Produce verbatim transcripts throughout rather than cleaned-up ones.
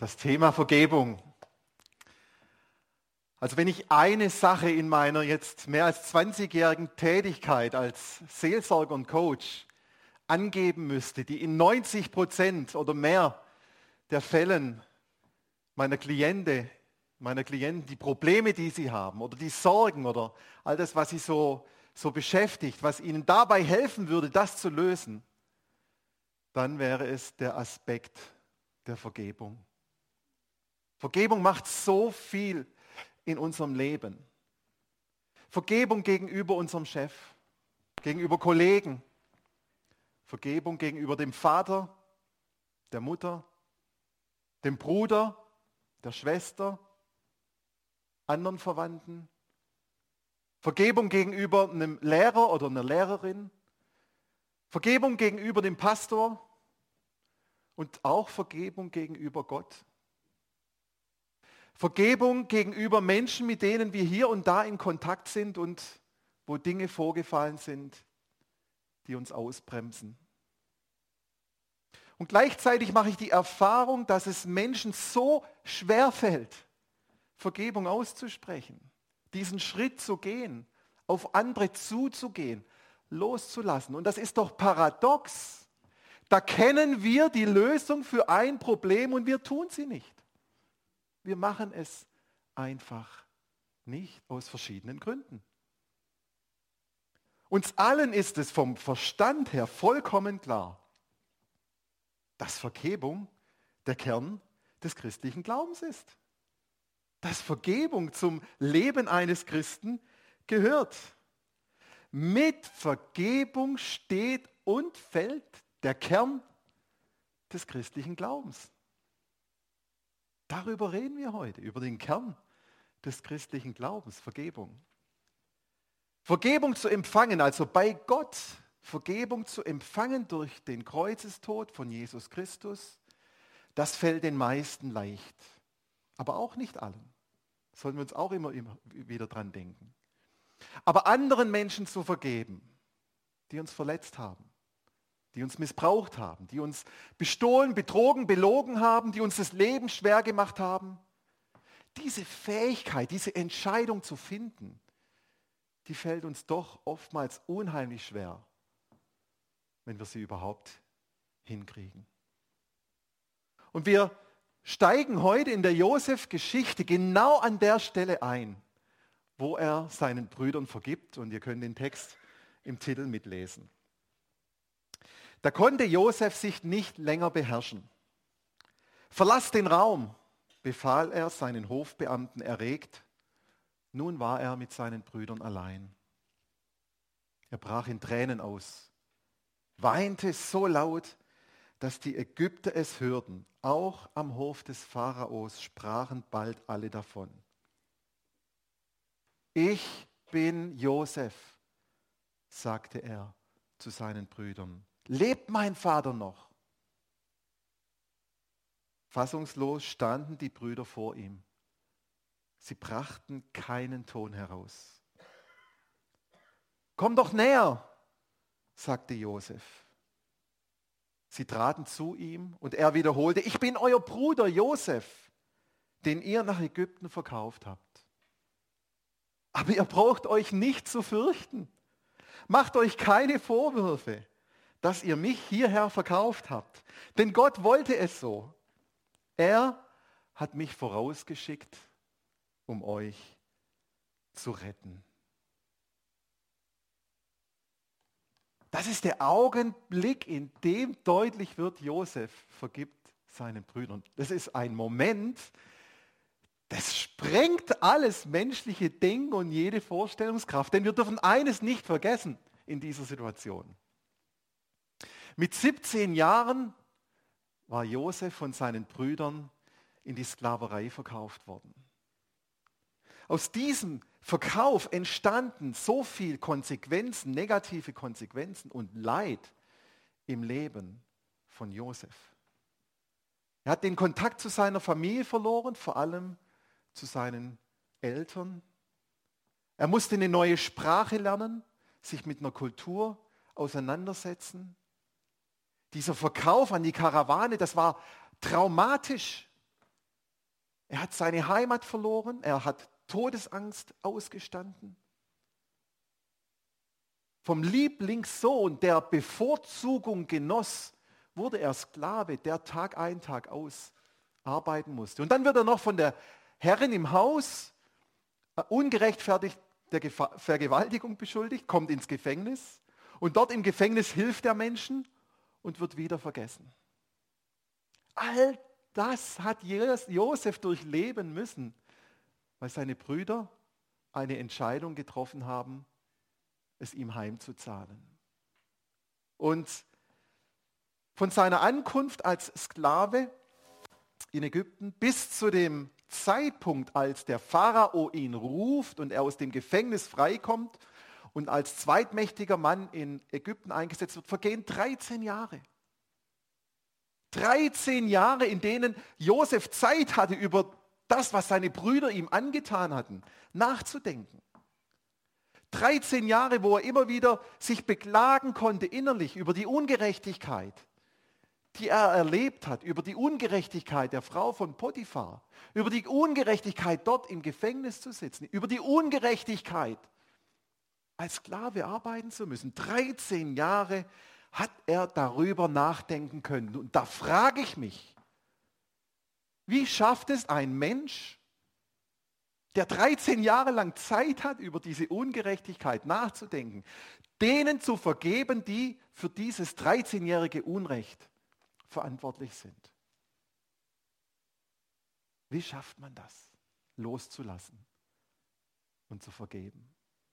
Das Thema Vergebung. Also wenn ich eine Sache in meiner jetzt mehr als zwanzigjährigen Tätigkeit als Seelsorger und Coach angeben müsste, die in neunzig Prozent oder mehr der Fällen meiner Klienten, meiner Klienten, die Probleme, die sie haben oder die Sorgen oder all das, was sie so, so beschäftigt, was ihnen dabei helfen würde, das zu lösen, dann wäre es der Aspekt der Vergebung. Vergebung macht so viel in unserem Leben. Vergebung gegenüber unserem Chef, gegenüber Kollegen, Vergebung gegenüber dem Vater, der Mutter, dem Bruder, der Schwester, anderen Verwandten, Vergebung gegenüber einem Lehrer oder einer Lehrerin, Vergebung gegenüber dem Pastor und auch Vergebung gegenüber Gott. Vergebung gegenüber Menschen, mit denen wir hier und da in Kontakt sind und wo Dinge vorgefallen sind, die uns ausbremsen. Und gleichzeitig mache ich die Erfahrung, dass es Menschen so schwer fällt, Vergebung auszusprechen, diesen Schritt zu gehen, auf andere zuzugehen, loszulassen. Und das ist doch paradox. Da kennen wir die Lösung für ein Problem und wir tun sie nicht. Wir machen es einfach nicht aus verschiedenen Gründen. Uns allen ist es vom Verstand her vollkommen klar, dass Vergebung der Kern des christlichen Glaubens ist. Dass Vergebung zum Leben eines Christen gehört. Mit Vergebung steht und fällt der Kern des christlichen Glaubens. Darüber reden wir heute, über den Kern des christlichen Glaubens, Vergebung. Vergebung zu empfangen, also bei Gott, Vergebung zu empfangen durch den Kreuzestod von Jesus Christus, das fällt den meisten leicht, aber auch nicht allen. Sollen wir uns auch immer, immer wieder dran denken. Aber anderen Menschen zu vergeben, die uns verletzt haben, die uns missbraucht haben, die uns bestohlen, betrogen, belogen haben, die uns das Leben schwer gemacht haben. Diese Fähigkeit, diese Entscheidung zu finden, die fällt uns doch oftmals unheimlich schwer, wenn wir sie überhaupt hinkriegen. Und wir steigen heute in der Josef-Geschichte genau an der Stelle ein, wo er seinen Brüdern vergibt. Und ihr könnt den Text im Titel mitlesen. Da konnte Josef sich nicht länger beherrschen. Verlass den Raum, befahl er seinen Hofbeamten erregt. Nun war er mit seinen Brüdern allein. Er brach in Tränen aus, weinte so laut, dass die Ägypter es hörten. Auch am Hof des Pharaos sprachen bald alle davon. Ich bin Josef, sagte er zu seinen Brüdern. Lebt mein Vater noch? Fassungslos standen die Brüder vor ihm. Sie brachten keinen Ton heraus. Komm doch näher, sagte Josef. Sie traten zu ihm und er wiederholte, ich bin euer Bruder Josef, den ihr nach Ägypten verkauft habt. Aber ihr braucht euch nicht zu fürchten. Macht euch keine Vorwürfe, dass ihr mich hierher verkauft habt. Denn Gott wollte es so. Er hat mich vorausgeschickt, um euch zu retten. Das ist der Augenblick, in dem deutlich wird, Josef vergibt seinen Brüdern. Das ist ein Moment, das sprengt alles menschliche Denken und jede Vorstellungskraft. Denn wir dürfen eines nicht vergessen in dieser Situation. Mit siebzehn Jahren war Josef von seinen Brüdern in die Sklaverei verkauft worden. Aus diesem Verkauf entstanden so viel Konsequenzen, negative Konsequenzen und Leid im Leben von Josef. Er hat den Kontakt zu seiner Familie verloren, vor allem zu seinen Eltern. Er musste eine neue Sprache lernen, sich mit einer Kultur auseinandersetzen. Dieser Verkauf an die Karawane, das war traumatisch. Er hat seine Heimat verloren, er hat Todesangst ausgestanden. Vom Lieblingssohn, der Bevorzugung genoss, wurde er Sklave, der Tag ein, Tag aus arbeiten musste. Und dann wird er noch von der Herrin im Haus ungerechtfertigt der Vergewaltigung beschuldigt, kommt ins Gefängnis und dort im Gefängnis hilft er Menschen und wird wieder vergessen. All das hat Josef durchleben müssen, weil seine Brüder eine Entscheidung getroffen haben, es ihm heimzuzahlen. Und von seiner Ankunft als Sklave in Ägypten bis zu dem Zeitpunkt, als der Pharao ihn ruft und er aus dem Gefängnis freikommt und als zweitmächtiger Mann in Ägypten eingesetzt wird, vergehen dreizehn Jahre. dreizehn Jahre, in denen Josef Zeit hatte, über das, was seine Brüder ihm angetan hatten, nachzudenken. dreizehn Jahre, wo er immer wieder sich beklagen konnte innerlich über die Ungerechtigkeit, die er erlebt hat, über die Ungerechtigkeit der Frau von Potiphar, über die Ungerechtigkeit, dort im Gefängnis zu sitzen, über die Ungerechtigkeit, als Sklave arbeiten zu müssen. dreizehn Jahre hat er darüber nachdenken können. Und da frage ich mich, wie schafft es ein Mensch, der dreizehn Jahre lang Zeit hat, über diese Ungerechtigkeit nachzudenken, denen zu vergeben, die für dieses dreizehnjährige Unrecht verantwortlich sind. Wie schafft man das, loszulassen und zu vergeben?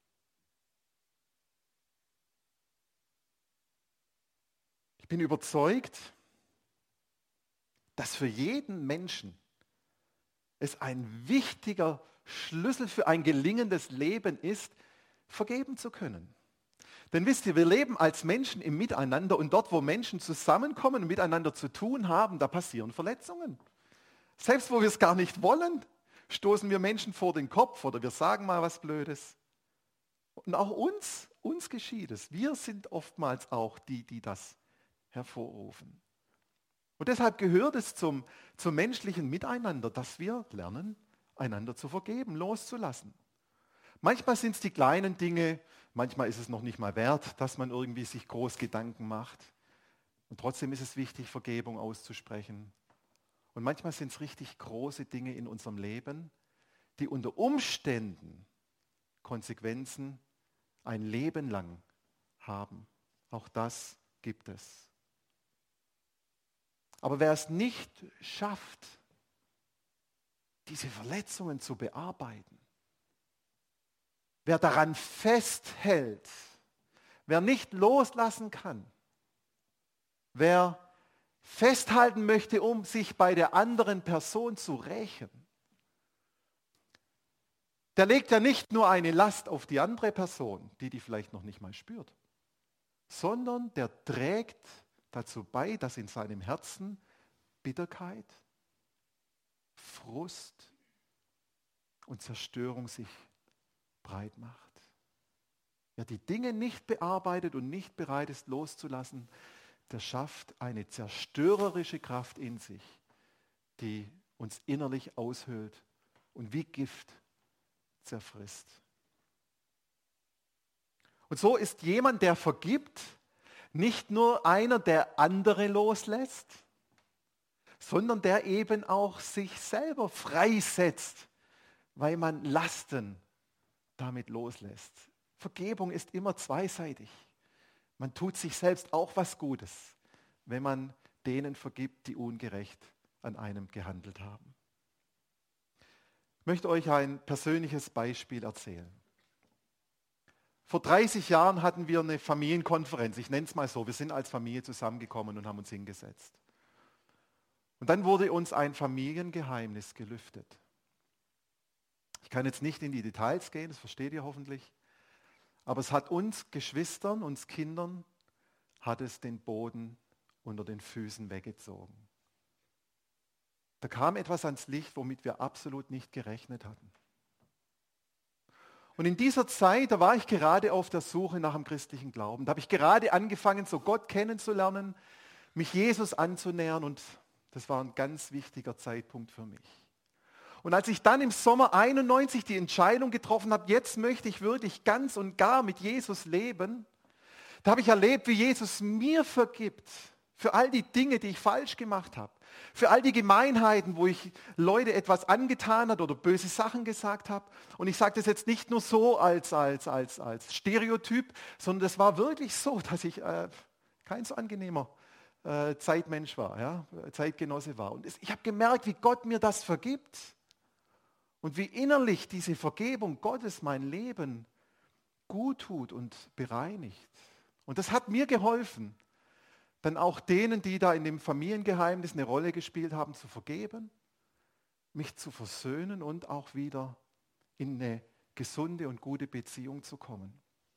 Ich bin überzeugt, dass für jeden Menschen es ein wichtiger Schlüssel für ein gelingendes Leben ist, vergeben zu können. Denn wisst ihr, wir leben als Menschen im Miteinander und dort, wo Menschen zusammenkommen und miteinander zu tun haben, da passieren Verletzungen. Selbst wo wir es gar nicht wollen, stoßen wir Menschen vor den Kopf oder wir sagen mal was Blödes. Und auch uns, uns geschieht es. Wir sind oftmals auch die, die das hervorrufen. Und deshalb gehört es zum, zum menschlichen Miteinander, dass wir lernen, einander zu vergeben, loszulassen. Manchmal sind es die kleinen Dinge, manchmal ist es noch nicht mal wert, dass man irgendwie sich groß Gedanken macht. Und trotzdem ist es wichtig, Vergebung auszusprechen. Und manchmal sind es richtig große Dinge in unserem Leben, die unter Umständen Konsequenzen ein Leben lang haben. Auch das gibt es. Aber wer es nicht schafft, diese Verletzungen zu bearbeiten, wer daran festhält, wer nicht loslassen kann, wer festhalten möchte, um sich bei der anderen Person zu rächen, der legt ja nicht nur eine Last auf die andere Person, die die vielleicht noch nicht mal spürt, sondern der trägt dazu bei, dass in seinem Herzen Bitterkeit, Frust und Zerstörung sich breit macht. Wer die Dinge nicht bearbeitet und nicht bereit ist loszulassen, der schafft eine zerstörerische Kraft in sich, die uns innerlich aushöhlt und wie Gift zerfrisst. Und so ist jemand, der vergibt, nicht nur einer, der andere loslässt, sondern der eben auch sich selber freisetzt, weil man Lasten damit loslässt. Vergebung ist immer zweiseitig. Man tut sich selbst auch was Gutes, wenn man denen vergibt, die ungerecht an einem gehandelt haben. Ich möchte euch ein persönliches Beispiel erzählen. Vor dreißig Jahren hatten wir eine Familienkonferenz, ich nenne es mal so, wir sind als Familie zusammengekommen und haben uns hingesetzt. Und dann wurde uns ein Familiengeheimnis gelüftet. Ich kann jetzt nicht in die Details gehen, das versteht ihr hoffentlich, aber es hat uns Geschwistern, uns Kindern, hat es den Boden unter den Füßen weggezogen. Da kam etwas ans Licht, womit wir absolut nicht gerechnet hatten. Und in dieser Zeit, da war ich gerade auf der Suche nach dem christlichen Glauben. Da habe ich gerade angefangen, so Gott kennenzulernen, mich Jesus anzunähern und das war ein ganz wichtiger Zeitpunkt für mich. Und als ich dann im Sommer einundneunzig die Entscheidung getroffen habe, jetzt möchte ich wirklich ganz und gar mit Jesus leben, da habe ich erlebt, wie Jesus mir vergibt für all die Dinge, die ich falsch gemacht habe, für all die Gemeinheiten, wo ich Leute etwas angetan habe oder böse Sachen gesagt habe. Und ich sage das jetzt nicht nur so als, als, als, als Stereotyp, sondern das war wirklich so, dass ich äh, kein so angenehmer äh, Zeitmensch war, ja, Zeitgenosse war. Und es, ich habe gemerkt, wie Gott mir das vergibt. Und wie innerlich diese Vergebung Gottes mein Leben gut tut und bereinigt. Und das hat mir geholfen, dann auch denen, die da in dem Familiengeheimnis eine Rolle gespielt haben, zu vergeben, mich zu versöhnen und auch wieder in eine gesunde und gute Beziehung zu kommen.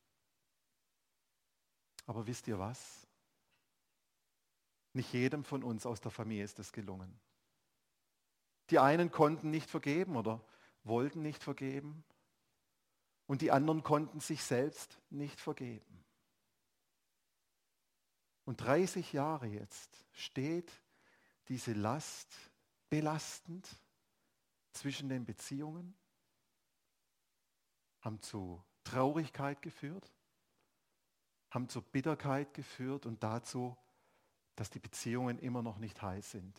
Aber wisst ihr was? Nicht jedem von uns aus der Familie ist das gelungen. Die einen konnten nicht vergeben oder wollten nicht vergeben und die anderen konnten sich selbst nicht vergeben. Und dreißig Jahre jetzt steht diese Last belastend zwischen den Beziehungen, haben zu Traurigkeit geführt, haben zur Bitterkeit geführt und dazu, dass die Beziehungen immer noch nicht heil sind.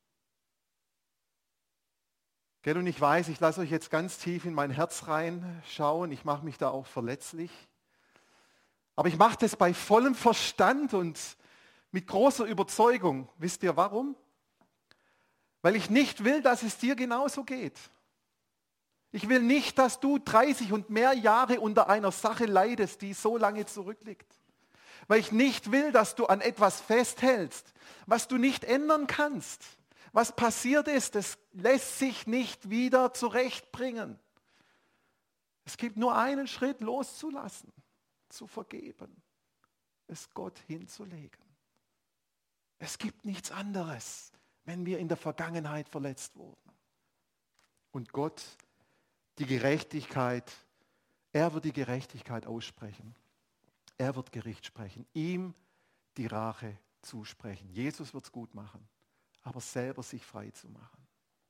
Gell, und ich weiß, ich lasse euch jetzt ganz tief in mein Herz reinschauen. Ich mache mich da auch verletzlich. Aber ich mache das bei vollem Verstand und mit großer Überzeugung. Wisst ihr warum? Weil ich nicht will, dass es dir genauso geht. Ich will nicht, dass du dreißig und mehr Jahre unter einer Sache leidest, die so lange zurückliegt. Weil ich nicht will, dass du an etwas festhältst, was du nicht ändern kannst. Was passiert ist, das lässt sich nicht wieder zurechtbringen. Es gibt nur einen Schritt, loszulassen, zu vergeben, es Gott hinzulegen. Es gibt nichts anderes, wenn wir in der Vergangenheit verletzt wurden. Und Gott, die Gerechtigkeit, er wird die Gerechtigkeit aussprechen. Er wird Gericht sprechen, ihm die Rache zusprechen. Jesus wird es gut machen, aber selber sich frei zu machen.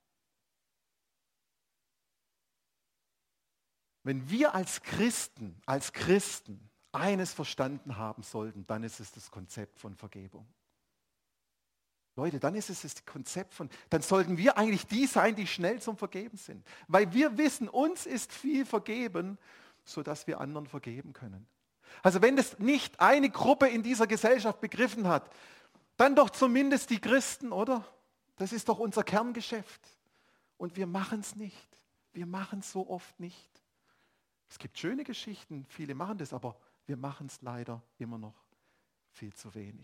Wenn wir als Christen, als Christen eines verstanden haben sollten, dann ist es das Konzept von Vergebung. Leute, dann ist es das Konzept von, dann sollten wir eigentlich die sein, die schnell zum Vergeben sind. Weil wir wissen, uns ist viel vergeben, sodass wir anderen vergeben können. Also wenn das nicht eine Gruppe in dieser Gesellschaft begriffen hat, dann doch zumindest die Christen, oder? Das ist doch unser Kerngeschäft. Und wir machen es nicht. Wir machen es so oft nicht. Es gibt schöne Geschichten, viele machen das, aber wir machen es leider immer noch viel zu wenig.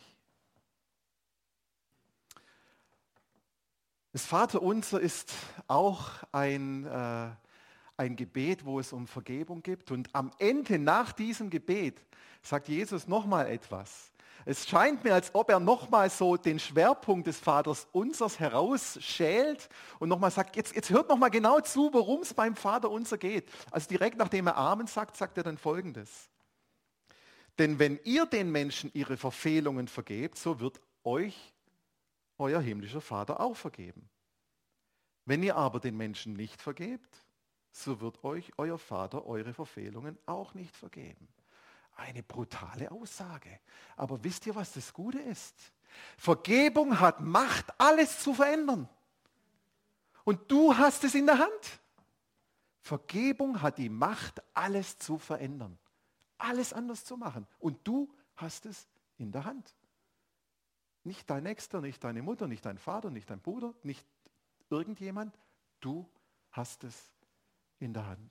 Das Vaterunser ist auch ein, äh, ein Gebet, wo es um Vergebung geht. Und am Ende, nach diesem Gebet, sagt Jesus nochmal etwas. Es scheint mir, als ob er nochmal so den Schwerpunkt des Vaterunsers herausschält und nochmal sagt, jetzt, jetzt hört nochmal genau zu, worum es beim Vaterunser geht. Also direkt nachdem er Amen sagt, sagt er dann Folgendes. Denn wenn ihr den Menschen ihre Verfehlungen vergebt, so wird euch euer himmlischer Vater auch vergeben. Wenn ihr aber den Menschen nicht vergebt, so wird euch euer Vater eure Verfehlungen auch nicht vergeben. Eine brutale Aussage. Aber wisst ihr, was das Gute ist? Vergebung hat Macht, alles zu verändern. Und du hast es in der Hand. Vergebung hat die Macht, alles zu verändern. Alles anders zu machen. Und du hast es in der Hand. Nicht dein Nächster, nicht deine Mutter, nicht dein Vater, nicht dein Bruder, nicht irgendjemand. Du hast es in der Hand.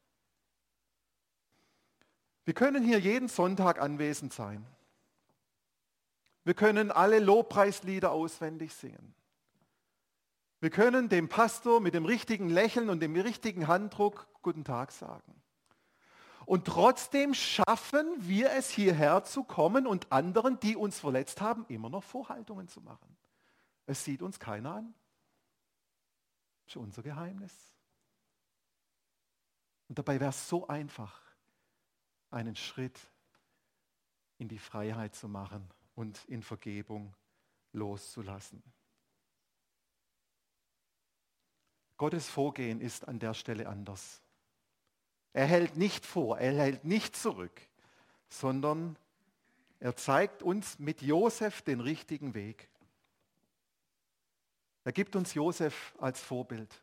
Wir können hier jeden Sonntag anwesend sein. Wir können alle Lobpreislieder auswendig singen. Wir können dem Pastor mit dem richtigen Lächeln und dem richtigen Handdruck Guten Tag sagen. Und trotzdem schaffen wir es, hierher zu kommen und anderen, die uns verletzt haben, immer noch Vorhaltungen zu machen. Es sieht uns keiner an. Das ist unser Geheimnis. Und dabei wäre es so einfach, einen Schritt in die Freiheit zu machen und in Vergebung loszulassen. Gottes Vorgehen ist an der Stelle anders. Er hält nicht vor, er hält nicht zurück, sondern er zeigt uns mit Josef den richtigen Weg. Er gibt uns Josef als Vorbild.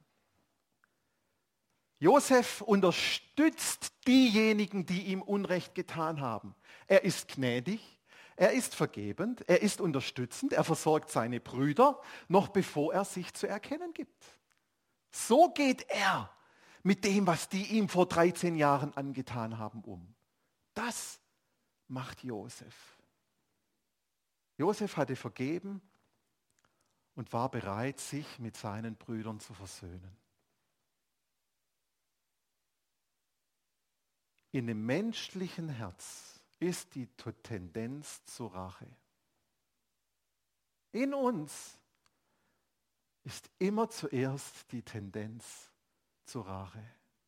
Josef unterstützt diejenigen, die ihm Unrecht getan haben. Er ist gnädig, er ist vergebend, er ist unterstützend, er versorgt seine Brüder, noch bevor er sich zu erkennen gibt. So geht er mit dem, was die ihm vor dreizehn Jahren angetan haben, um. Das macht Josef. Josef hatte vergeben und war bereit, sich mit seinen Brüdern zu versöhnen. In dem menschlichen Herz ist die Tendenz zur Rache. In uns ist immer zuerst die Tendenz zur Rache.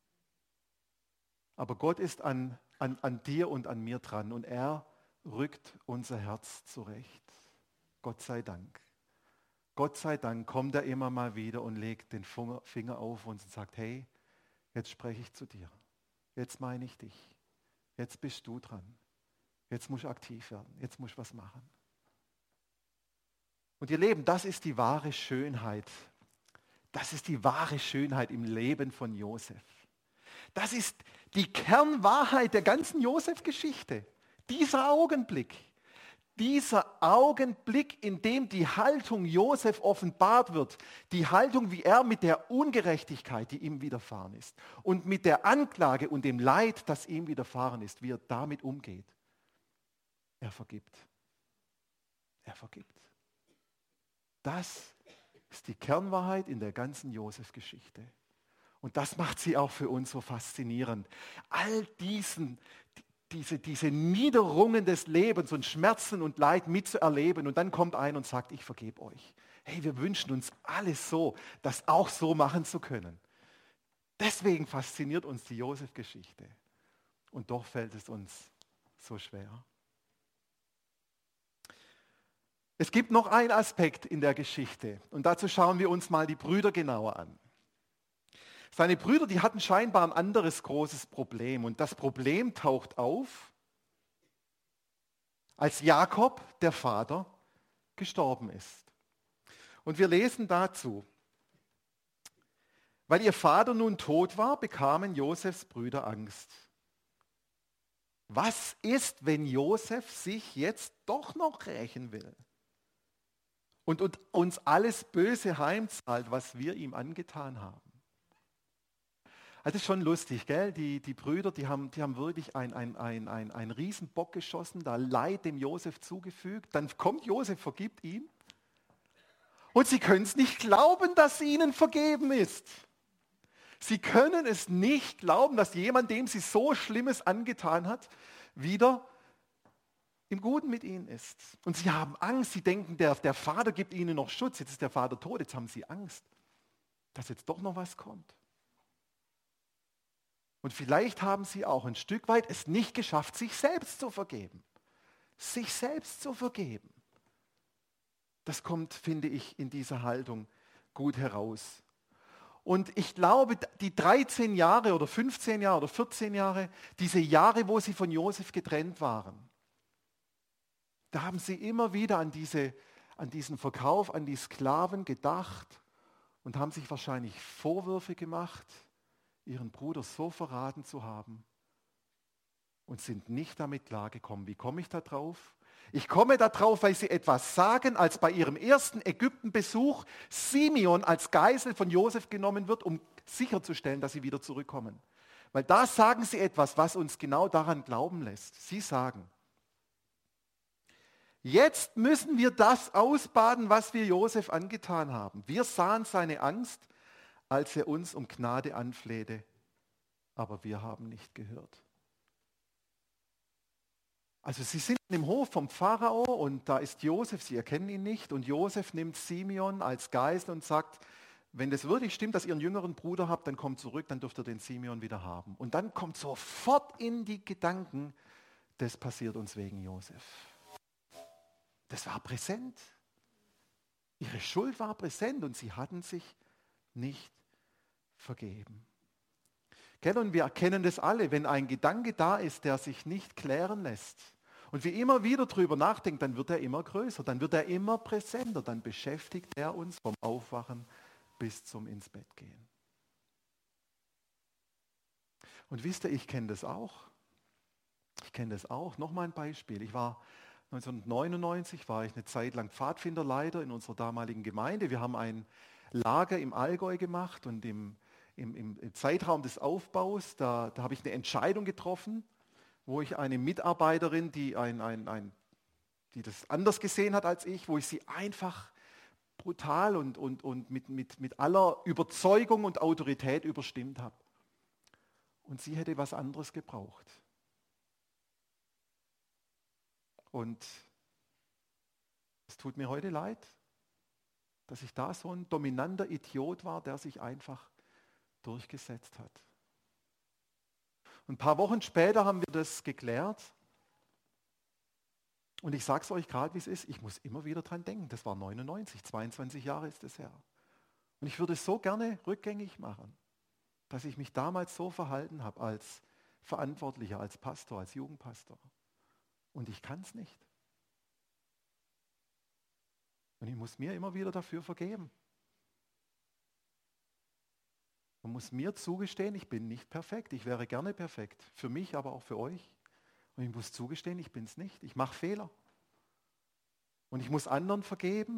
Aber Gott ist an, an, an dir und an mir dran und er rückt unser Herz zurecht. Gott sei Dank. Gott sei Dank kommt er immer mal wieder und legt den Finger auf uns und sagt, hey, jetzt spreche ich zu dir. Jetzt meine ich dich. Jetzt bist du dran. Jetzt muss ich aktiv werden. Jetzt muss ich was machen. Und ihr Leben, das ist die wahre Schönheit. Das ist die wahre Schönheit im Leben von Josef. Das ist die Kernwahrheit der ganzen Josef-Geschichte. Dieser Augenblick. Dieser Augenblick, in dem die Haltung Josef offenbart wird, die Haltung, wie er mit der Ungerechtigkeit, die ihm widerfahren ist, und mit der Anklage und dem Leid, das ihm widerfahren ist, wie er damit umgeht. Er vergibt. Er vergibt. Das ist die Kernwahrheit in der ganzen Josef-Geschichte. Und das macht sie auch für uns so faszinierend. All diesen Diese, diese Niederungen des Lebens und Schmerzen und Leid mitzuerleben und dann kommt einer und sagt, ich vergebe euch. Hey, wir wünschen uns alles so, das auch so machen zu können. Deswegen fasziniert uns die Josef-Geschichte. Und doch fällt es uns so schwer. Es gibt noch einen Aspekt in der Geschichte und dazu schauen wir uns mal die Brüder genauer an. Seine Brüder, die hatten scheinbar ein anderes großes Problem. Und das Problem taucht auf, als Jakob, der Vater, gestorben ist. Und wir lesen dazu, weil ihr Vater nun tot war, bekamen Josefs Brüder Angst. Was ist, wenn Josef sich jetzt doch noch rächen will und uns alles Böse heimzahlt, was wir ihm angetan haben? Also das ist schon lustig, gell? Die, die Brüder, die haben, die haben wirklich einen ein, ein, ein, ein Riesenbock geschossen, da Leid dem Josef zugefügt. Dann kommt Josef, vergibt ihm. Und sie können es nicht glauben, dass ihnen vergeben ist. Sie können es nicht glauben, dass jemand, dem sie so Schlimmes angetan hat, wieder im Guten mit ihnen ist. Und sie haben Angst, sie denken, der, der Vater gibt ihnen noch Schutz. Jetzt ist der Vater tot, jetzt haben sie Angst, dass jetzt doch noch was kommt. Und vielleicht haben sie auch ein Stück weit es nicht geschafft, sich selbst zu vergeben. Sich selbst zu vergeben. Das kommt, finde ich, in dieser Haltung gut heraus. Und ich glaube, die dreizehn Jahre oder fünfzehn Jahre oder vierzehn Jahre, diese Jahre, wo sie von Josef getrennt waren, da haben sie immer wieder an, diese, an diesen Verkauf, an die Sklaven gedacht und haben sich wahrscheinlich Vorwürfe gemacht, ihren Bruder so verraten zu haben und sind nicht damit klargekommen. Wie komme ich da drauf? Ich komme da drauf, weil sie etwas sagen, als bei ihrem ersten Ägyptenbesuch Simeon als Geisel von Josef genommen wird, um sicherzustellen, dass sie wieder zurückkommen. Weil da sagen sie etwas, was uns genau daran glauben lässt. Sie sagen, jetzt müssen wir das ausbaden, was wir Josef angetan haben. Wir sahen seine Angst, als er uns um Gnade anflehte, aber wir haben nicht gehört. Also sie sind im Hof vom Pharao und da ist Josef, sie erkennen ihn nicht und Josef nimmt Simeon als Geisel und sagt, wenn das wirklich stimmt, dass ihr einen jüngeren Bruder habt, dann kommt zurück, dann dürft ihr den Simeon wieder haben. Und dann kommt sofort in die Gedanken, das passiert uns wegen Josef. Das war präsent. Ihre Schuld war präsent und sie hatten sich nicht vergeben. Gell? Und wir erkennen das alle, wenn ein Gedanke da ist, der sich nicht klären lässt und wir immer wieder drüber nachdenken, dann wird er immer größer, dann wird er immer präsenter, dann beschäftigt er uns vom Aufwachen bis zum ins Bett gehen. Und wisst ihr, ich kenne das auch. Ich kenne das auch. Nochmal ein Beispiel. Ich war neunzehnhundertneunundneunzig, war ich eine Zeit lang Pfadfinderleiter in unserer damaligen Gemeinde. Wir haben ein Lager im Allgäu gemacht und im, im, im Zeitraum des Aufbaus, da, da habe ich eine Entscheidung getroffen, wo ich eine Mitarbeiterin, die, ein, ein, ein, die das anders gesehen hat als ich, wo ich sie einfach brutal und, und, und mit, mit, mit aller Überzeugung und Autorität überstimmt habe. Und sie hätte was anderes gebraucht. Und es tut mir heute leid, dass ich da so ein dominanter Idiot war, der sich einfach durchgesetzt hat. Und ein paar Wochen später haben wir das geklärt. Und ich sage es euch gerade, wie es ist, ich muss immer wieder dran denken. Das war neunundneunzig, zweiundzwanzig Jahre ist es her. Und ich würde es so gerne rückgängig machen, dass ich mich damals so verhalten habe als Verantwortlicher, als Pastor, als Jugendpastor. Und ich kann es nicht. Und ich muss mir immer wieder dafür vergeben. Man muss mir zugestehen, ich bin nicht perfekt. Ich wäre gerne perfekt. Für mich, aber auch für euch. Und ich muss zugestehen, ich bin es nicht. Ich mache Fehler. Und ich muss anderen vergeben.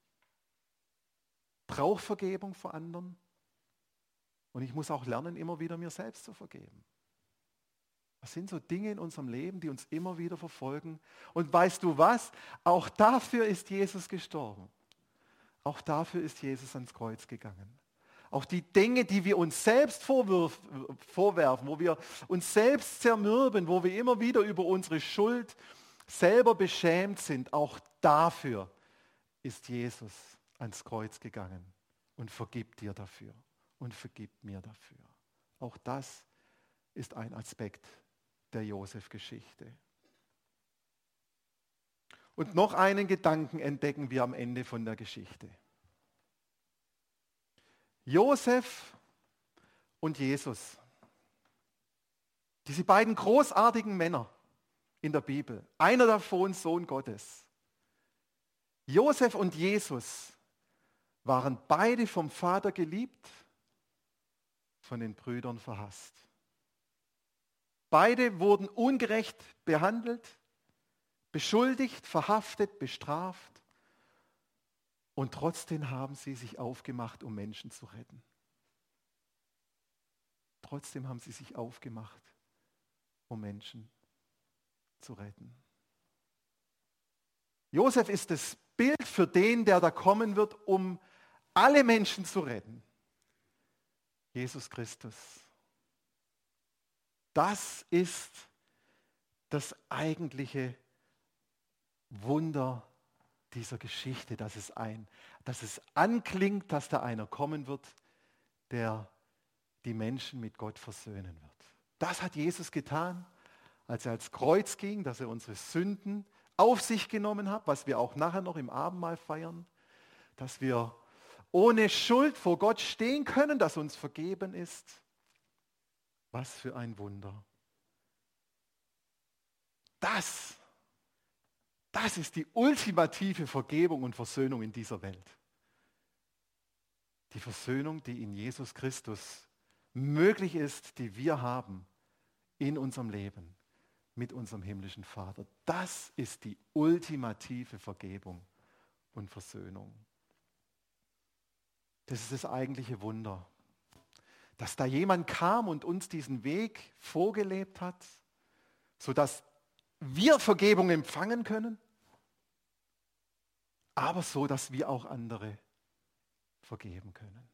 Brauche Vergebung vor anderen. Und ich muss auch lernen, immer wieder mir selbst zu vergeben. Das sind so Dinge in unserem Leben, die uns immer wieder verfolgen. Und weißt du was? Auch dafür ist Jesus gestorben. Auch dafür ist Jesus ans Kreuz gegangen. Auch die Dinge, die wir uns selbst vorwerfen, wo wir uns selbst zermürben, wo wir immer wieder über unsere Schuld selber beschämt sind, auch dafür ist Jesus ans Kreuz gegangen und vergibt dir dafür und vergibt mir dafür. Auch das ist ein Aspekt der Josef-Geschichte. Und noch einen Gedanken entdecken wir am Ende von der Geschichte. Josef und Jesus, diese beiden großartigen Männer in der Bibel, einer davon Sohn Gottes. Josef und Jesus waren beide vom Vater geliebt, von den Brüdern verhasst. Beide wurden ungerecht behandelt, beschuldigt, verhaftet, bestraft. Und trotzdem haben sie sich aufgemacht, um Menschen zu retten. Trotzdem haben sie sich aufgemacht, um Menschen zu retten. Josef ist das Bild für den, der da kommen wird, um alle Menschen zu retten. Jesus Christus. Das ist das eigentliche Wunder dieser Geschichte, dass es, ein, dass es anklingt, dass da einer kommen wird, der die Menschen mit Gott versöhnen wird. Das hat Jesus getan, als er ans Kreuz ging, dass er unsere Sünden auf sich genommen hat, was wir auch nachher noch im Abendmahl feiern, dass wir ohne Schuld vor Gott stehen können, dass uns vergeben ist. Was für ein Wunder. Das, das ist die ultimative Vergebung und Versöhnung in dieser Welt. Die Versöhnung, die in Jesus Christus möglich ist, die wir haben in unserem Leben mit unserem himmlischen Vater. Das ist die ultimative Vergebung und Versöhnung. Das ist das eigentliche Wunder. Dass da jemand kam und uns diesen Weg vorgelebt hat, sodass wir Vergebung empfangen können, aber so, dass wir auch andere vergeben können.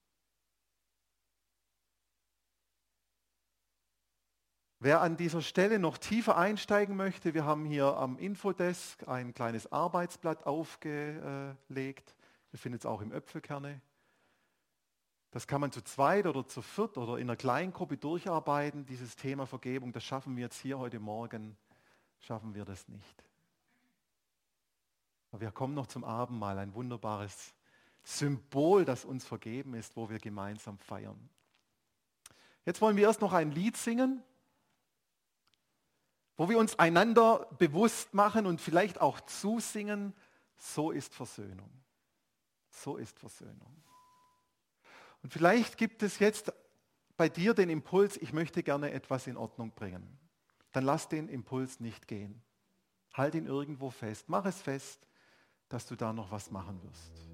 Wer an dieser Stelle noch tiefer einsteigen möchte, wir haben hier am Infodesk ein kleines Arbeitsblatt aufgelegt. Wir finden es auch im Öpfelkerne. Das kann man zu zweit oder zu viert oder in einer Kleingruppe durcharbeiten, dieses Thema Vergebung. Das schaffen wir jetzt hier heute Morgen, schaffen wir das nicht. Aber wir kommen noch zum Abendmahl, ein wunderbares Symbol, das uns vergeben ist, wo wir gemeinsam feiern. Jetzt wollen wir erst noch ein Lied singen, wo wir uns einander bewusst machen und vielleicht auch zusingen, so ist Versöhnung. So ist Versöhnung. Und vielleicht gibt es jetzt bei dir den Impuls, ich möchte gerne etwas in Ordnung bringen. Dann lass den Impuls nicht gehen. Halt ihn irgendwo fest. Mach es fest, dass du da noch was machen wirst.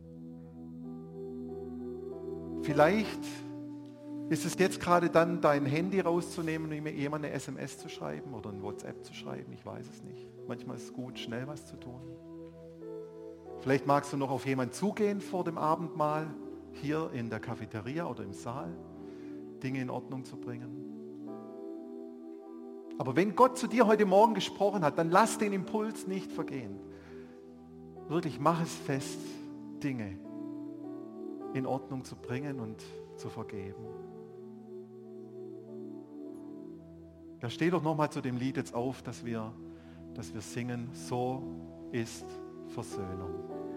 Vielleicht ist es jetzt gerade dann, dein Handy rauszunehmen und mir jemand eine S M S zu schreiben oder ein WhatsApp zu schreiben. Ich weiß es nicht. Manchmal ist es gut, schnell was zu tun. Vielleicht magst du noch auf jemanden zugehen vor dem Abendmahl, hier in der Cafeteria oder im Saal, Dinge in Ordnung zu bringen. Aber wenn Gott zu dir heute Morgen gesprochen hat, dann lass den Impuls nicht vergehen. Wirklich, mach es fest, Dinge in Ordnung zu bringen und zu vergeben. Da steh doch nochmal zu dem Lied jetzt auf, dass wir, dass wir singen, so ist Versöhnung.